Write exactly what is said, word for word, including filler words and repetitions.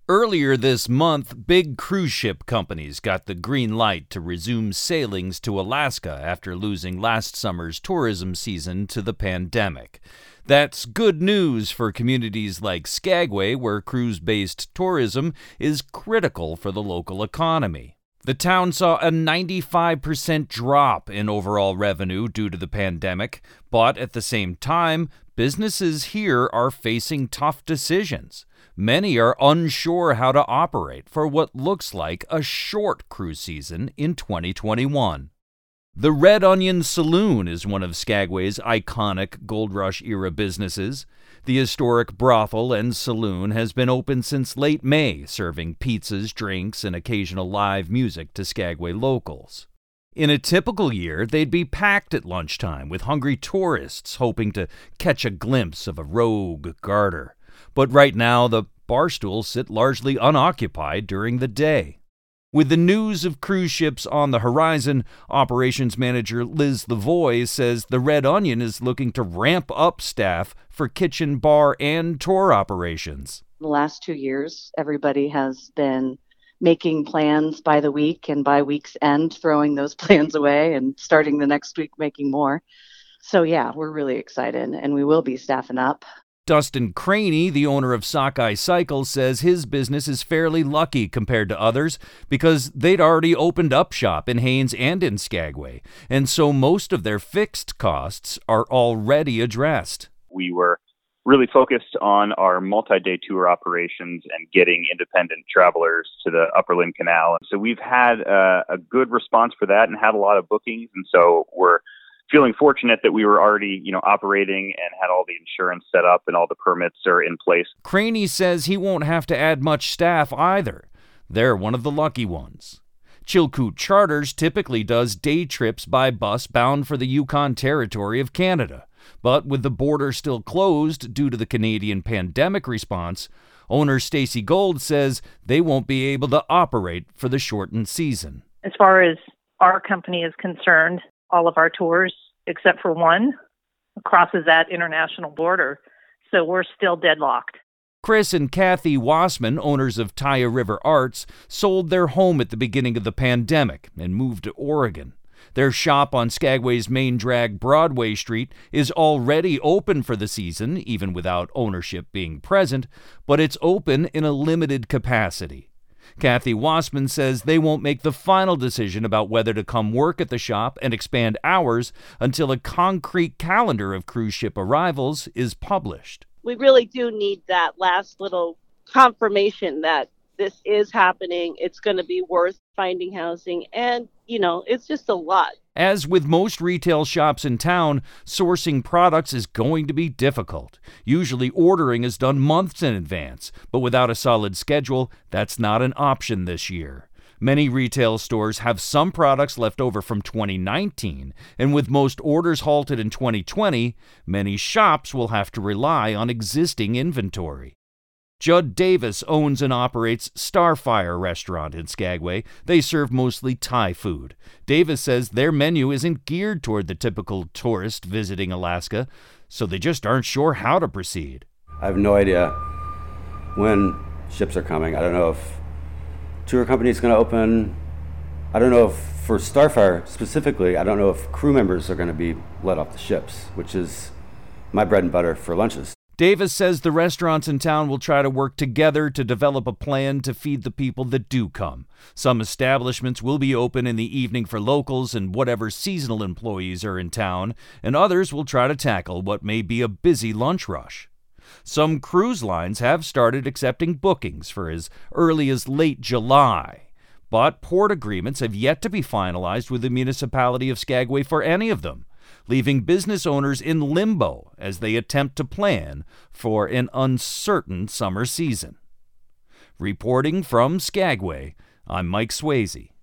Earlier this month, big cruise ship companies got the green light to resume sailings to Alaska after losing last summer's tourism season to the pandemic. That's good news for communities like Skagway, where cruise-based tourism is critical for the local economy. The town saw a ninety-five percent drop in overall revenue due to the pandemic, but at the same time, businesses here are facing tough decisions. Many are unsure how to operate for what looks like a short cruise season in twenty twenty-one. The Red Onion Saloon is one of Skagway's iconic Gold Rush-era businesses. The historic brothel and saloon has been open since late May, serving pizzas, drinks, and occasional live music to Skagway locals. In a typical year, they'd be packed at lunchtime with hungry tourists hoping to catch a glimpse of a rogue garter. But right now, the bar stools sit largely unoccupied during the day. With the news of cruise ships on the horizon, operations manager Liz Lavoie says the Red Onion is looking to ramp up staff for kitchen, bar, and tour operations. The last two years, everybody has been making plans by the week, and by week's end, throwing those plans away and starting the next week making more. So yeah, we're really excited, and we will be staffing up. Dustin Craney, the owner of Sockeye Cycles, says his business is fairly lucky compared to others because they'd already opened up shop in Haines and in Skagway, and so most of their fixed costs are already addressed. We were really focused on our multi-day tour operations and getting independent travelers to the Upper Limb Canal. So we've had a, a good response for that and had a lot of bookings, and so we're feeling fortunate that we were already, you know, operating and had all the insurance set up and all the permits are in place. Craney says he won't have to add much staff either. They're one of the lucky ones. Chilkoot Charters typically does day trips by bus bound for the Yukon Territory of Canada. But with the border still closed due to the Canadian pandemic response, owner Stacy Gold says they won't be able to operate for the shortened season. As far as our company is concerned, all of our tours, except for one, crosses that international border, so we're still deadlocked. Chris and Kathy Wassman, owners of Taya River Arts, sold their home at the beginning of the pandemic and moved to Oregon. Their shop on Skagway's main drag, Broadway Street, is already open for the season, even without ownership being present, but it's open in a limited capacity. Kathy Wassman says they won't make the final decision about whether to come work at the shop and expand hours until a concrete calendar of cruise ship arrivals is published. We really do need that last little confirmation that this is happening. It's going to be worth finding housing, and, you know, it's just a lot. As with most retail shops in town, sourcing products is going to be difficult. Usually ordering is done months in advance, but without a solid schedule, that's not an option this year. Many retail stores have some products left over from twenty nineteen, and with most orders halted in twenty twenty, many shops will have to rely on existing inventory. Judd Davis owns and operates Starfire Restaurant in Skagway. They serve mostly Thai food. Davis says their menu isn't geared toward the typical tourist visiting Alaska, so they just aren't sure how to proceed. I have no idea when ships are coming. I don't know if tour company is going to open. I don't know if, for Starfire specifically, I don't know if crew members are going to be let off the ships, which is my bread and butter for lunches. Davis says the restaurants in town will try to work together to develop a plan to feed the people that do come. Some establishments will be open in the evening for locals and whatever seasonal employees are in town, and others will try to tackle what may be a busy lunch rush. Some cruise lines have started accepting bookings for as early as late July, but port agreements have yet to be finalized with the municipality of Skagway for any of them, leaving business owners in limbo as they attempt to plan for an uncertain summer season. Reporting from Skagway, I'm Mike Swayze.